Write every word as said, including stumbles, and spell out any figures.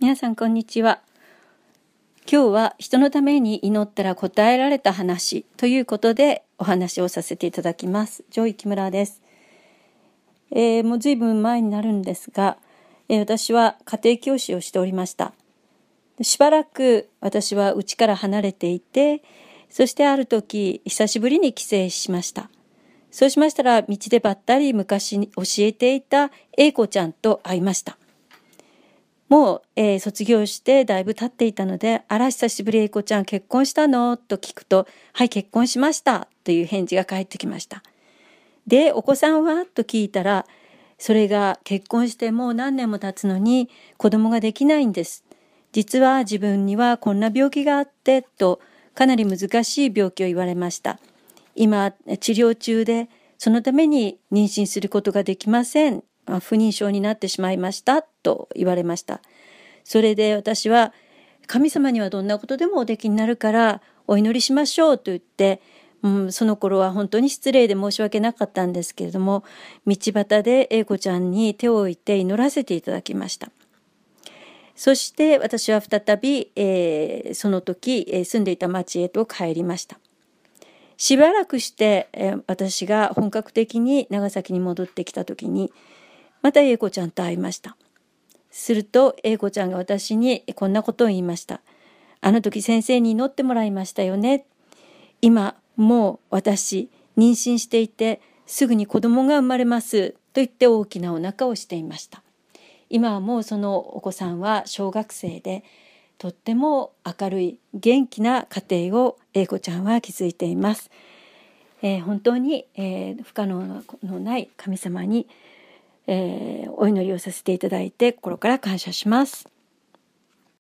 皆さんこんにちは。今日は人のために祈ったら答えられた話ということでお話をさせていただきます。上井木村です。えー、もう随分前になるんですが、えー、私は家庭教師をしておりました。しばらく私は家から離れていて、そしてある時久しぶりに帰省しました。そうしましたら道でばったり昔に教えていた英子ちゃんと会いました。もう、えー、卒業してだいぶ経っていたので、あら久しぶり英子ちゃん結婚したのと聞くと、はい結婚しましたという返事が返ってきました。で、お子さんはと聞いたら、それが結婚してもう何年も経つのに子供ができないんです。実は自分にはこんな病気があってとかなり難しい病気を言われました。今治療中でそのために妊娠することができません。不妊症になってしまいましたと言われました。それで私は神様にはどんなことでもおできになるからお祈りしましょうと言って、うん、その頃は本当に失礼で申し訳なかったんですけれども、道端で英子ちゃんに手を置いて祈らせていただきました。そして私は再び、えー、その時、えー、住んでいた町へと帰りました。しばらくして、えー、私が本格的に長崎に戻ってきた時にまた英子ちゃんと会いました。すると英子ちゃんが私にこんなことを言いました。あの時先生に祈ってもらいましたよね。今もう私妊娠していてすぐに子供が生まれますと言って大きなお腹をしていました。今はもうそのお子さんは小学生でとっても明るい元気な家庭を英子ちゃんは築いています。えー、本当に、えー、不可能のない神様にえー、お祈りをさせていただいて心から感謝します。